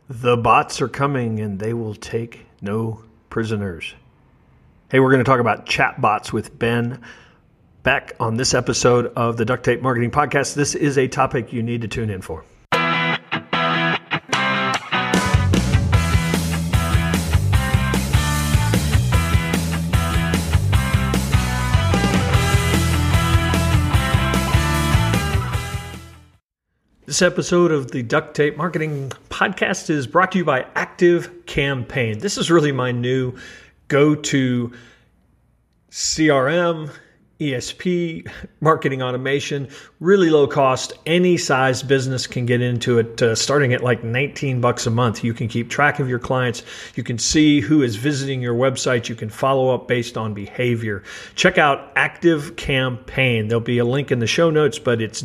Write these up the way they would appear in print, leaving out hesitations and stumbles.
The bots are coming and they will take no prisoners. Hey, we're going to talk about chatbots with Ben Beck on this episode of the Duct Tape Marketing Podcast. This is a topic you need to tune in for. This episode of the Duct Tape Marketing Podcast is brought to you by ActiveCampaign. This is really my new go-to CRM, ESP, marketing automation, really low cost. Any size business can get into it, starting at like $19 a month. You can keep track of your clients. You can see who is visiting your website. You can follow up based on behavior. Check out ActiveCampaign. There'll be a link in the show notes, but it's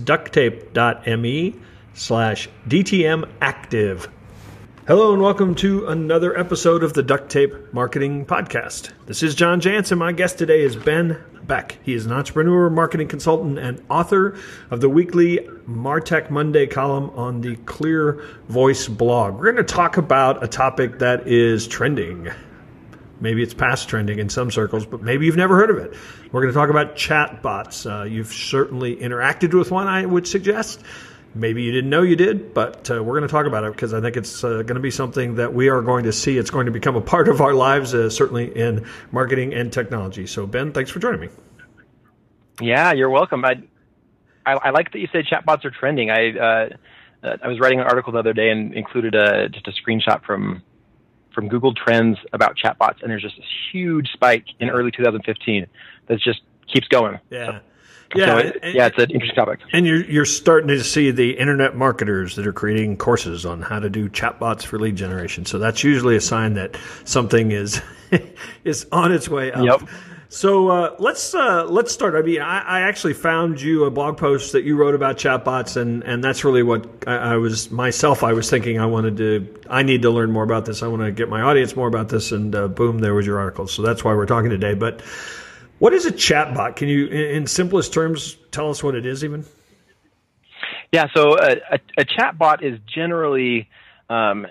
ducttape.me/DTMactive. Hello and welcome to another episode of the Duct Tape Marketing Podcast. This is John Jansen. My guest today is Ben Beck. He is an entrepreneur, marketing consultant, and author of the weekly Martech Monday column on the Clear Voice blog. We're going to talk about a topic that is trending. Maybe it's past trending in some circles, but maybe you've never heard of it. We're going to talk about chatbots. You've certainly interacted with one, I would suggest. Maybe you didn't know you did, but we're going to talk about it because I think it's going to be something that we are going to see. It's going to become a part of our lives, certainly in marketing and technology. So, Ben, thanks for joining me. Yeah, you're welcome. I like that you said chatbots are trending. I was writing an article the other day and included just a screenshot from Google Trends about chatbots, and there's just this huge spike in early 2015 that just keeps going. Yeah. So, it's an interesting topic. And you're starting to see the internet marketers that are creating courses on how to do chatbots for lead generation. So that's usually a sign that something is is on its way up. Yep. So let's start. I mean, I actually found you a blog post that you wrote about chatbots, and that's really what I was thinking. I need to learn more about this. I want to get my audience more about this, and boom, there was your article. So that's why we're talking today. But what is a chatbot? Can you, in simplest terms, tell us what it is even? Yeah, so a chatbot is generally an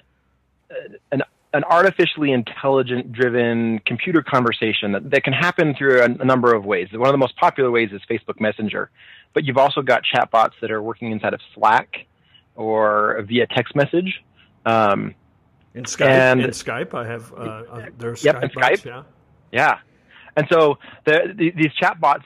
artificially intelligent-driven computer conversation that can happen through a number of ways. One of the most popular ways is Facebook Messenger, but you've also got chatbots that are working inside of Slack or via text message. In Skype, I have there's Yep, Skype and bots, Skype. Yeah. And so these chatbots,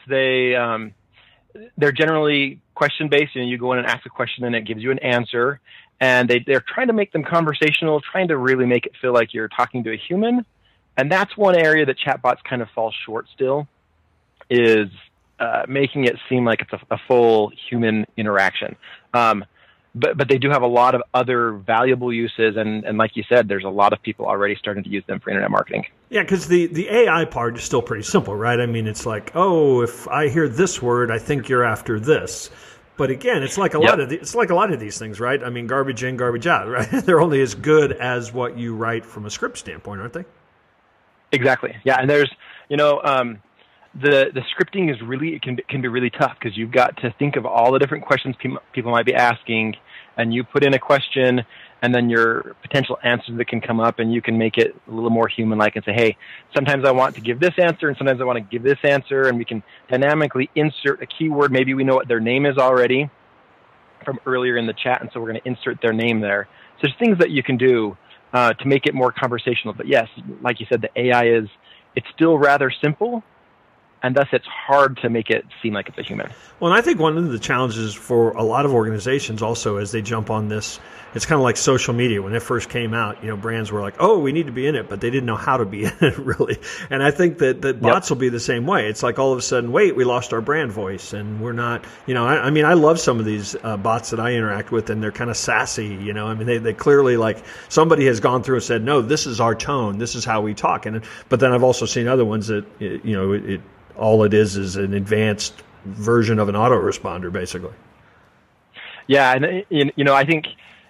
they're generally question-based. You go in and ask a question, and it gives you an answer. And they're trying to make them conversational, trying to really make it feel like you're talking to a human. And that's one area that chatbots kind of fall short still, is making it seem like it's a full human interaction. But they do have a lot of other valuable uses, and like you said, there's a lot of people already starting to use them for internet marketing. Yeah, because the AI part is still pretty simple, right? I mean, it's like, oh, if I hear this word, I think you're after this. But again, it's like a lot of these things, right? I mean, garbage in, garbage out, right? They're only as good as what you write from a script standpoint, aren't they? Exactly. Yeah, and there's the scripting is really can be really tough because you've got to think of all the different questions people might be asking, and you put in a question, and then your potential answers that can come up, and you can make it a little more human-like and say, hey, sometimes I want to give this answer, and sometimes I want to give this answer, and we can dynamically insert a keyword. Maybe we know what their name is already from earlier in the chat, and so we're going to insert their name there. So there's things that you can do to make it more conversational. But yes, like you said, the AI it's still rather simple, and thus it's hard to make it seem like it's a human. Well, and I think one of the challenges for a lot of organizations also as they jump on this, it's kind of like social media. When it first came out, brands were like, oh, we need to be in it, but they didn't know how to be in it really. And I think that bots will be the same way. It's like all of a sudden, wait, we lost our brand voice, and we're not, I mean, I love some of these bots that I interact with, and they're kind of sassy, I mean, they clearly, like, somebody has gone through and said, no, this is our tone, this is how we talk. But then I've also seen other ones that, all it is an advanced version of an autoresponder, basically. Yeah, and I think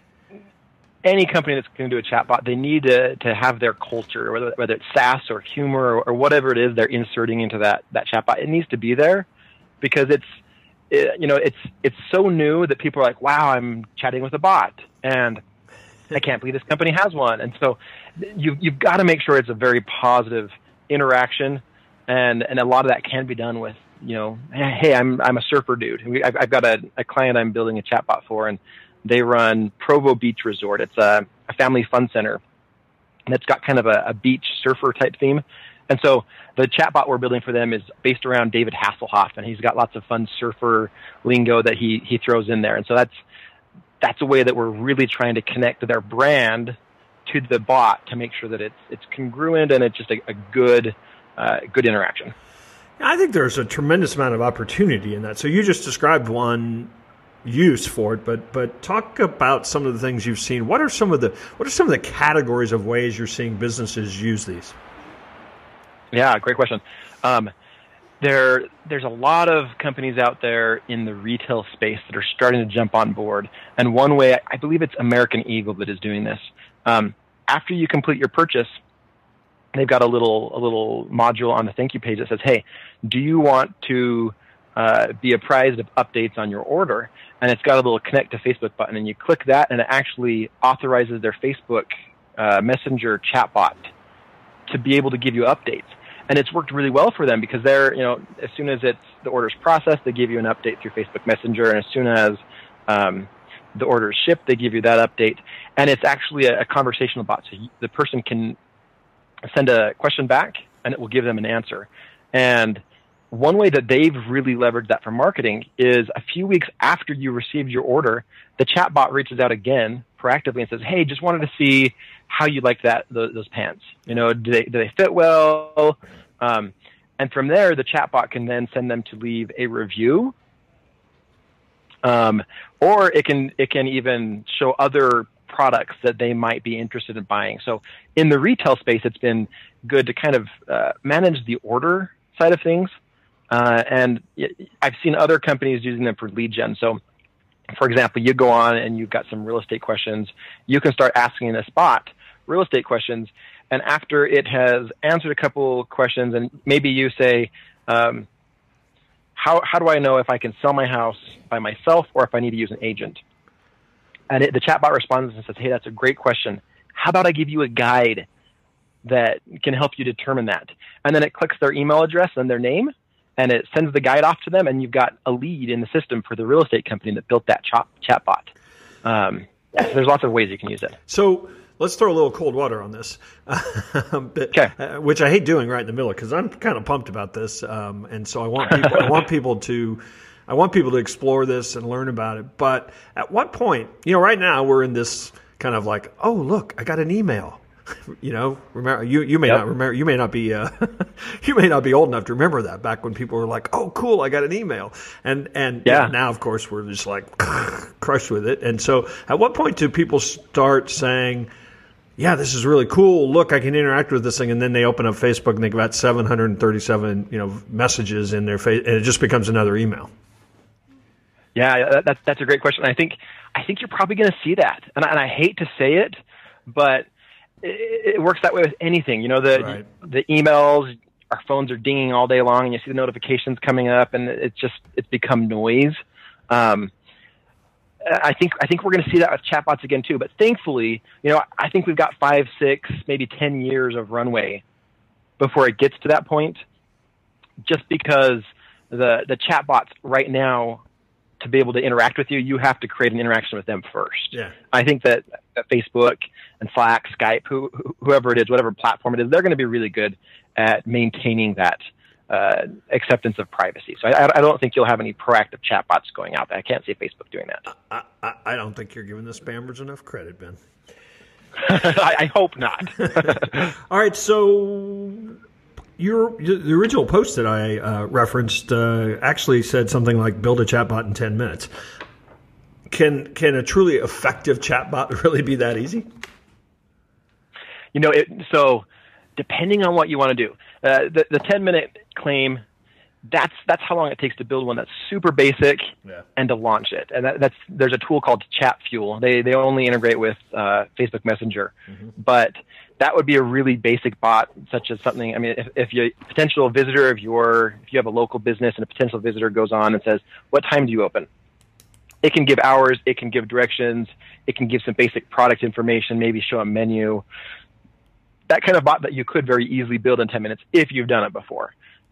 any company that's going to do a chatbot, they need to have their culture, whether it's SaaS or humor or whatever it is they're inserting into that chatbot. It needs to be there because it's so new that people are like, wow, I'm chatting with a bot. And I can't believe this company has one. And so you've got to make sure it's a very positive interaction, and a lot of that can be done with, hey, I'm a surfer dude. I've got a client I'm building a chatbot for, and they run Provo Beach Resort. It's a family fun center, and it's got kind of a beach surfer type theme. And so the chatbot we're building for them is based around David Hasselhoff, and he's got lots of fun surfer lingo that he throws in there. And so that's a way that we're really trying to connect their brand to the bot to make sure that it's congruent and it's just a good interaction. I think there's a tremendous amount of opportunity in that. So you just described one use for it, but talk about some of the things you've seen. What are some of the categories of ways you're seeing businesses use these? Yeah, great question. There's a lot of companies out there in the retail space that are starting to jump on board. And one way, I believe it's American Eagle that is doing this. After you complete your purchase, they've got a little module on the thank you page that says, hey, do you want to be apprised of updates on your order? And it's got a little connect to Facebook button, and you click that, and it actually authorizes their Facebook Messenger chatbot to be able to give you updates. And it's worked really well for them because they're, as soon as the order's processed, they give you an update through Facebook Messenger, and as soon as the order is shipped, they give you that update. And it's actually a conversational bot, so the person can send a question back, and it will give them an answer. And one way that they've really leveraged that for marketing is a few weeks after you received your order, the chatbot reaches out again proactively and says, hey, just wanted to see how you like those pants. Do they fit well? And from there, the chatbot can then send them to leave a review, or it can even show other products that they might be interested in buying. So in the retail space, it's been good to kind of manage the order side of things. And I've seen other companies using them for lead gen. So, for example, you go on and you've got some real estate questions. You can start asking this bot real estate questions. And after it has answered a couple questions, and maybe you say, how do I know if I can sell my house by myself or if I need to use an agent? And the chatbot responds and says, hey, that's a great question. How about I give you a guide that can help you determine that? And then it clicks their email address and their name, and it sends the guide off to them, and you've got a lead in the system for the real estate company that built that chatbot. So there's lots of ways you can use it. So let's throw a little cold water on this, okay. Which I hate doing right in the middle because I'm kind of pumped about this, and so I want people to explore this and learn about it. But at what point, right now we're in this kind of like, oh look, I got an email. Remember you may not remember. You may not be you may not be old enough to remember that back when people were like, "Oh, cool, I got an email," and now of course we're just like crushed with it. And so, at what point do people start saying, "Yeah, this is really cool. Look, I can interact with this thing," and then they open up Facebook and they've got 737 messages in their face, and it just becomes another email. Yeah, that's a great question. I think you're probably going to see that, and I hate to say it, but it works that way with anything. Right. The emails, our phones are dinging all day long, and you see the notifications coming up, and it's become noise. I think we're going to see that with chatbots again too. But thankfully, I think we've got 5, 6, maybe 10 years of runway before it gets to that point. Just because the chatbots right now, to be able to interact with you, you have to create an interaction with them first. Yeah. I think that Facebook and Slack, Skype, whoever it is, whatever platform it is, they're going to be really good at maintaining that acceptance of privacy. So I don't think you'll have any proactive chatbots going out there. I can't see Facebook doing that. I don't think you're giving the spammers enough credit, Ben. I hope not. All right, so the original post that I referenced actually said something like build a chatbot in 10 minutes. Can a truly effective chatbot really be that easy? So depending on what you want to do, the 10-minute claim, that's how long it takes to build one that's super basic and to launch it. And there's a tool called ChatFuel. They only integrate with Facebook Messenger, but that would be a really basic bot, such as something. I mean, if you potential visitor, if you have a local business and a potential visitor goes on and says, "What time do you open?" It can give hours, it can give directions, It can give some basic product information, maybe show a menu. That kind of bot that you could very easily build in 10 minutes if you've done it before.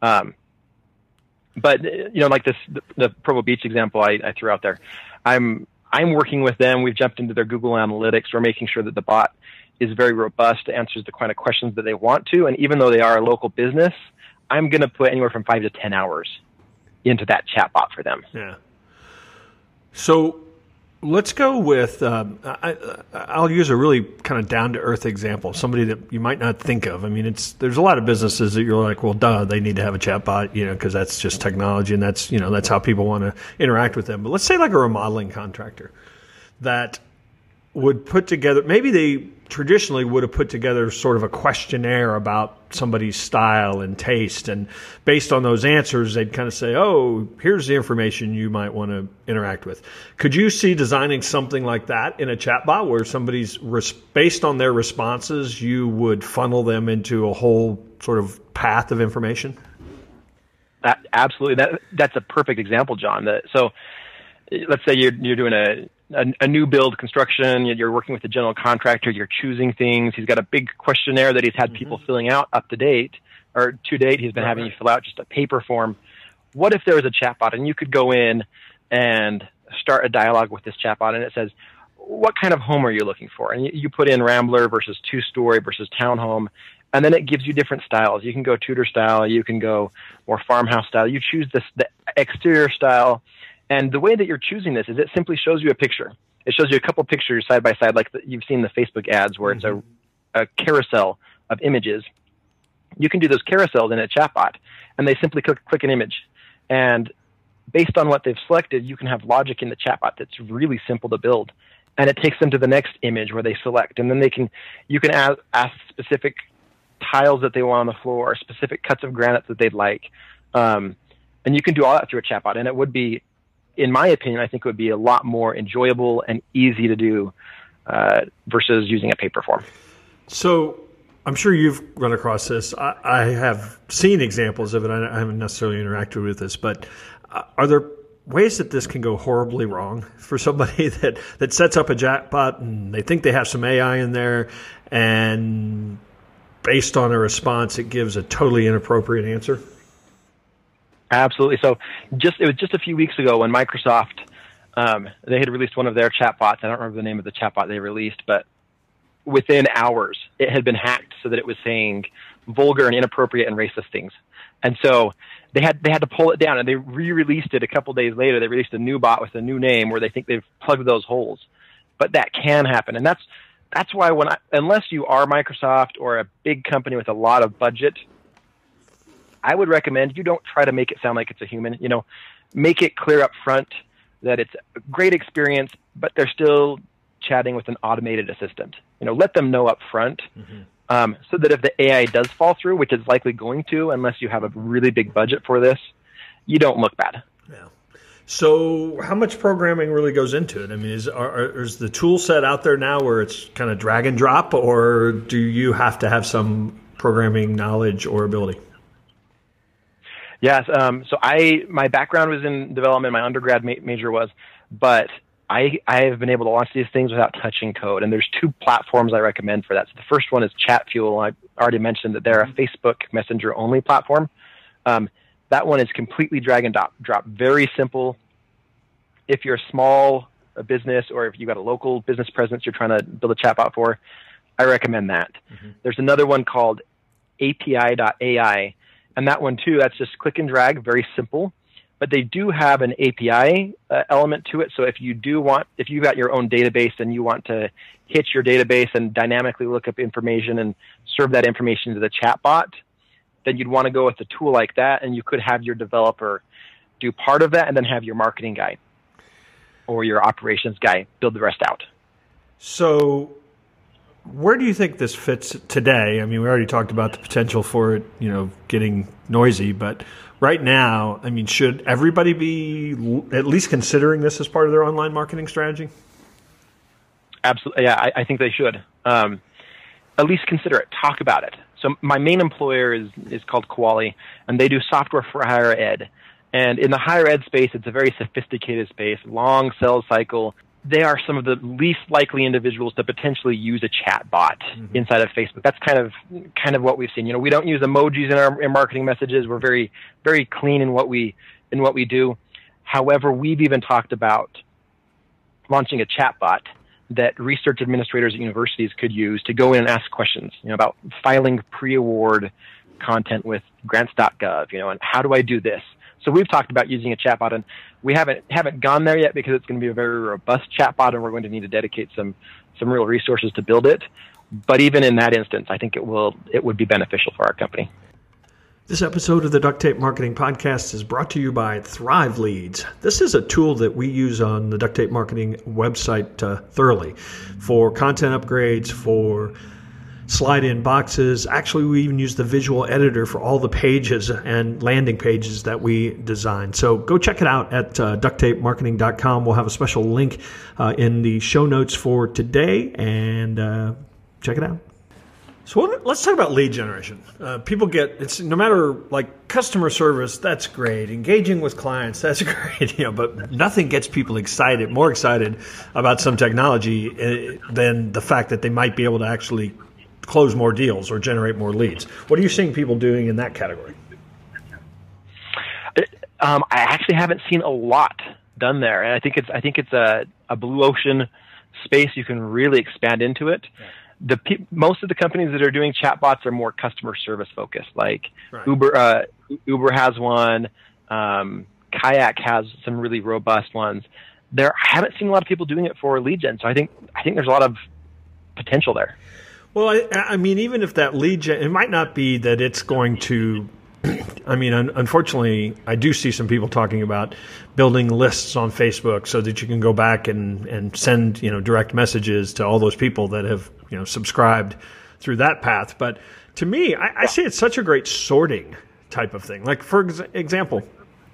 But like the Provo Beach example I threw out there, I'm working with them. We've jumped into their Google Analytics. We're making sure that the bot is very robust, answers the kind of questions that they want to. And even though they are a local business, I'm going to put anywhere from 5 to 10 hours into that chatbot for them. Yeah. So let's go with, I'll use a really kind of down-to-earth example, somebody that you might not think of. I mean, there's a lot of businesses that you're like, well, duh, they need to have a chatbot, because that's just technology, and that's how people want to interact with them. But let's say like a remodeling contractor that would put together, maybe they traditionally would have put together sort of a questionnaire about somebody's style and taste. And based on those answers, they'd kind of say, oh, here's the information you might want to interact with. Could you see designing something like that in a chatbot where somebody's, based on their responses, you would funnel them into a whole sort of path of information? Absolutely. That's a perfect example, John. So let's say you're doing a new build construction, you're working with a general contractor, you're choosing things. He's got a big questionnaire that he's had people filling out to date. He's been having you fill out just a paper form. What if there was a chatbot and you could go in and start a dialogue with this chatbot and it says, what kind of home are you looking for? And you put in Rambler versus 2-story versus townhome, and then it gives you different styles. You can go Tudor style, you can go more farmhouse style. You choose the exterior style. And the way that you're choosing this is it simply shows you a picture. It shows you a couple pictures side by side, like you've seen the Facebook ads where it's a carousel of images. You can do those carousels in a chatbot, and they simply click an image. And based on what they've selected, you can have logic in the chatbot that's really simple to build. And it takes them to the next image where they select. And then you can ask specific tiles that they want on the floor, specific cuts of granite that they'd like. And you can do all that through a chatbot. And it would be, in my opinion, I think it would be a lot more enjoyable and easy to do versus using a paper form. So I'm sure you've run across this. I have seen examples of it. I haven't necessarily interacted with this, but are there ways that this can go horribly wrong for somebody that sets up a chatbot and they think they have some AI in there, and based on a response, it gives a totally inappropriate answer? Absolutely. So it was just a few weeks ago when Microsoft, they had released one of their chatbots. I don't remember the name of the chatbot they released, but within hours, it had been hacked so that it was saying vulgar and inappropriate and racist things. And so they had to pull it down, and they re-released it a couple days later. They released a new bot with a new name where they think they've plugged those holes. But that can happen. And that's why unless you are Microsoft or a big company with a lot of budget, I would recommend you don't try to make it sound like it's a human. Make it clear up front that it's a great experience, but they're still chatting with an automated assistant. Let them know up front so that if the AI does fall through, which is likely going to, unless you have a really big budget for this, you don't look bad. Yeah. So how much programming really goes into it? I mean, is the tool set out there now where it's kind of drag and drop, or do you have to have some programming knowledge or ability? Yes. So my background was in development. My undergrad major was, but I have been able to launch these things without touching code. And there's 2 platforms I recommend for that. So the first one is Chatfuel. I already mentioned that they're a Facebook Messenger only platform. That one is completely drag and drop, very simple. If you're a small business or if you've got a local business presence you're trying to build a chatbot for, I recommend that. There's another one called API.ai. And that one, too, that's just click and drag, very simple. But they do have an API element to it. So if you've got your own database and you want to hit your database and dynamically look up information and serve that information to the chatbot, then you'd want to go with a tool like that. And you could have your developer do part of that and then have your marketing guy or your operations guy build the rest out. So where do you think this fits today? I mean, we already talked about the potential for it, getting noisy, but right now, I mean, should everybody be at least considering this as part of their online marketing strategy? Absolutely. Yeah, I think they should. At least consider it. Talk about it. So my main employer is called Quali, and they do software for higher ed. And in the higher ed space, it's a very sophisticated space, long sales cycle. they are some of the least likely individuals to potentially use a chat bot inside of Facebook. That's kind of what we've seen. We don't use emojis in our marketing messages. We're very, very clean in what we do. However, we've even talked about launching a chat bot that research administrators at universities could use to go in and ask questions, about filing pre-award content with grants.gov, and how do I do this? So we've talked about using a chatbot, and we haven't gone there yet because it's going to be a very robust chatbot, and we're going to need to dedicate some real resources to build it. But even in that instance, I think it would be beneficial for our company. This episode of the Duct Tape Marketing Podcast is brought to you by Thrive Leads. This is a tool that we use on the Duct Tape Marketing website thoroughly for content upgrades, for slide-in boxes. Actually, we even use the visual editor for all the pages and landing pages that we design. So go check it out at ducttapemarketing.com. We'll have a special link in the show notes for today, and check it out. So let's talk about lead generation. People it's no matter like customer service, that's great. Engaging with clients, that's great. But nothing gets people more excited about some technology than the fact that they might be able to actually close more deals or generate more leads. What are you seeing people doing in that category? I actually haven't seen a lot done there, and I think it's a blue ocean space. You can really expand into it. Yeah. Most of the companies that are doing chatbots are more customer service focused. Like right. Uber has one. Kayak has some really robust ones. I haven't seen a lot of people doing it for lead gen. So I think there's a lot of potential there. Well, I mean, even if that lead gen, it might not be that it's going to. I mean, unfortunately, I do see some people talking about building lists on Facebook so that you can go back and send direct messages to all those people that have subscribed through that path. But to me, I see it's such a great sorting type of thing. Like, for example,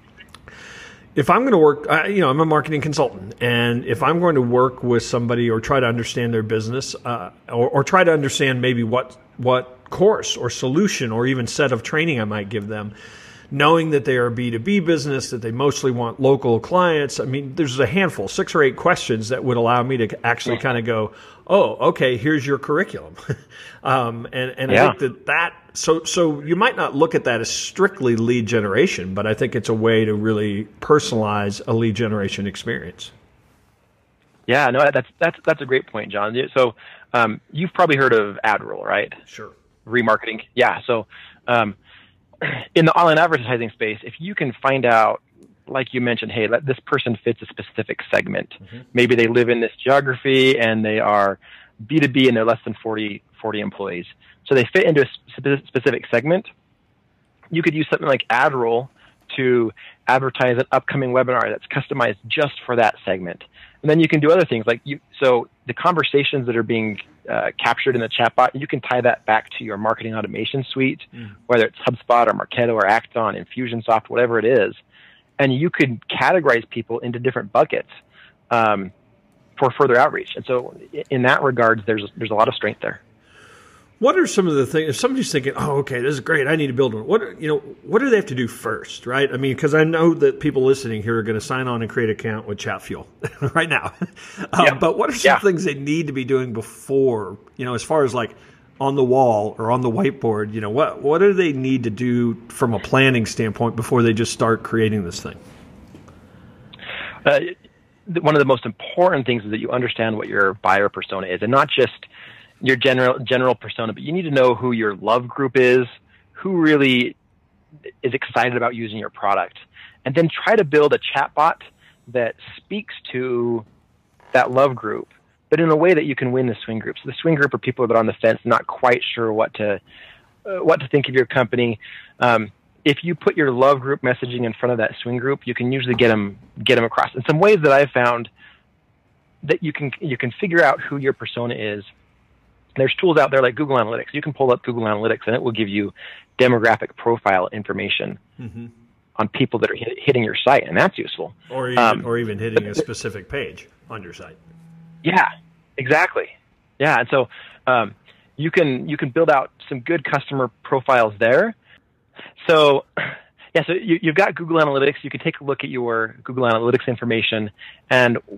if I'm going to work, I'm a marketing consultant, and if I'm going to work with somebody or try to understand their business, or try to understand maybe what course or solution or even set of training I might give them, knowing that they are a B2B business, that they mostly want local clients. I mean, there's a handful, 6 or 8 questions that would allow me to actually kind of go, oh, okay, here's your curriculum. And I think that so you might not look at that as strictly lead generation, but I think it's a way to really personalize a lead generation experience. Yeah, no, that's a great point, John. So you've probably heard of AdRoll, right? Sure. Remarketing. Yeah. So in the online advertising space, if you can find out, like you mentioned, hey, this person fits a specific segment. Mm-hmm. Maybe they live in this geography and they are B2B and they're less than 40 employees. So they fit into a specific segment. You could use something like AdRoll to advertise an upcoming webinar that's customized just for that segment. And then you can do other things so the conversations that are being captured in the chatbot, you can tie that back to your marketing automation suite, whether it's HubSpot or Marketo or Acton, Infusionsoft, whatever it is. And you could categorize people into different buckets for further outreach. And so in that regard, there's a lot of strength there. What are some of the things, if somebody's thinking, oh, okay, this is great, I need to build one, what do they have to do first, right? I mean, because I know that people listening here are going to sign on and create an account with ChatFuel right now. But what are some things they need to be doing before, as far as like on the wall or on the whiteboard, what do they need to do from a planning standpoint before they just start creating this thing? One of the most important things is that you understand what your buyer persona is, and not just your general persona, but you need to know who your love group is, who really is excited about using your product, and then try to build a chatbot that speaks to that love group, but in a way that you can win the swing group. So the swing group are people that are on the fence, not quite sure what to think of your company. If you put your love group messaging in front of that swing group, you can usually get them across. In some ways that I've found that you can figure out who your persona is. There's tools out there like Google Analytics. You can pull up Google Analytics, and it will give you demographic profile information on people that are hitting your site, and that's useful. Or even hitting a specific page on your site. Yeah, exactly. Yeah, and so you can build out some good customer profiles there. So you've got Google Analytics. You can take a look at your Google Analytics information, and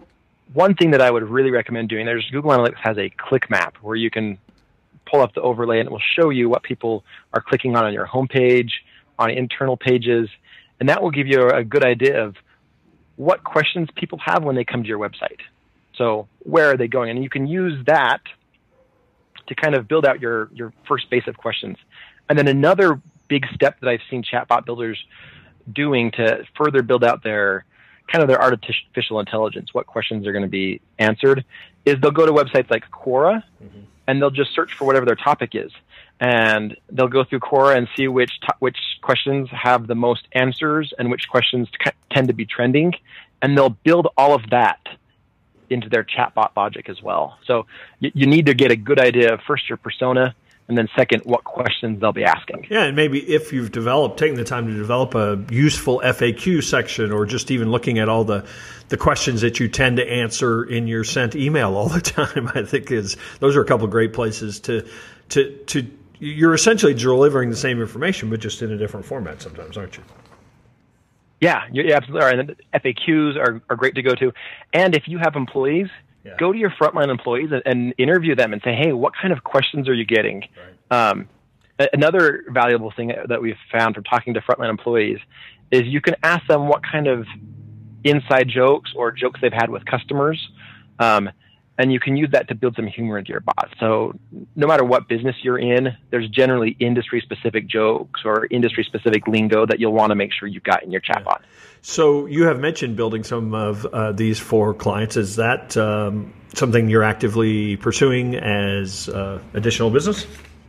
one thing that I would really recommend doing, there's Google Analytics has a click map where you can pull up the overlay and it will show you what people are clicking on your homepage, on internal pages, and that will give you a good idea of what questions people have when they come to your website. So where are they going? And you can use that to kind of build out your first base of questions. And then another big step that I've seen chatbot builders doing to further build out their artificial intelligence, what questions are going to be answered, is they'll go to websites like Quora, and they'll just search for whatever their topic is. And they'll go through Quora and see which questions have the most answers and which questions tend to be trending. And they'll build all of that into their chatbot logic as well. So you need to get a good idea of first your persona, and then second, what questions they'll be asking. Yeah, and maybe if you've taken the time to develop a useful FAQ section, or just even looking at all the questions that you tend to answer in your sent email all the time, I think those are a couple of great places to you're essentially delivering the same information, but just in a different format sometimes, aren't you? Yeah, you're absolutely right. And FAQs are great to go to. And if you have employees, go to your frontline employees and interview them and say, hey, what kind of questions are you getting? Right. Another valuable thing that we've found from talking to frontline employees is you can ask them what kind of inside jokes or jokes they've had with customers, and you can use that to build some humor into your bot. So no matter what business you're in, there's generally industry-specific jokes or industry-specific lingo that you'll want to make sure you've got in your chatbot. So you have mentioned building some of these for clients. Is that something you're actively pursuing as additional business?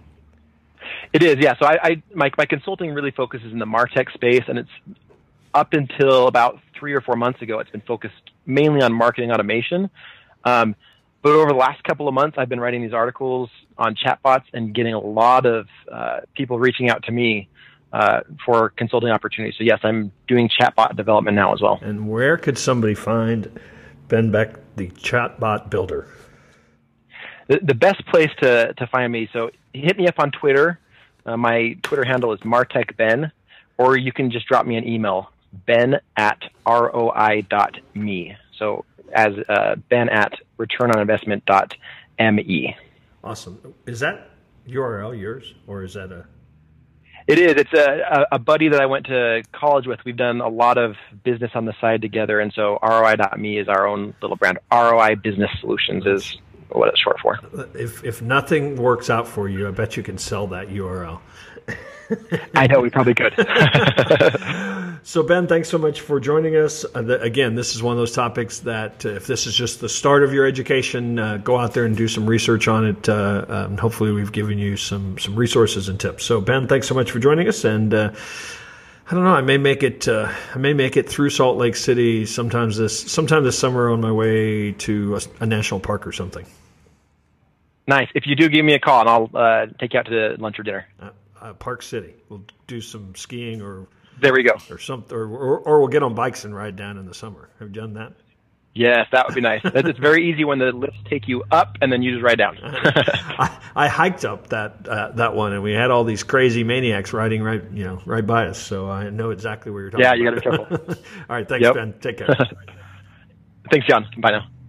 It is, yeah. So my consulting really focuses in the MarTech space, and it's up until about 3 or 4 months ago, it's been focused mainly on marketing automation. But over the last couple of months, I've been writing these articles on chatbots and getting a lot of people reaching out to me for consulting opportunities. So yes, I'm doing chatbot development now as well. And where could somebody find Ben Beck, the chatbot builder? The best place to find me, so hit me up on Twitter. My Twitter handle is MarTechBen, or you can just drop me an email, ben@roi.me. So as Ben at returnoninvestment.me. Awesome. Is that URL yours, or is that a... It is. It's a buddy that I went to college with. We've done a lot of business on the side together, and so ROI.me is our own little brand. ROI Business Solutions is what it's short for. If nothing works out for you, I bet you can sell that URL. I know, we probably could. So, Ben, thanks so much for joining us. Again, this is one of those topics that if this is just the start of your education, go out there and do some research on it. Hopefully we've given you some resources and tips. So, Ben, thanks so much for joining us. And I don't know, I may make it through Salt Lake City sometime this summer on my way to a national park or something. Nice. If you do, give me a call, and I'll take you out to lunch or dinner. Park City. We'll do some skiing, or there we go, or something, or we'll get on bikes and ride down in the summer. Have you done that? Yes, that would be nice. It's very easy when the lifts take you up and then you just ride down. I hiked up that one, and we had all these crazy maniacs riding right by us. So I know exactly where you're talking. Yeah, you got to be careful. All right, thanks, Ben. Take care. Thanks, John. Bye now.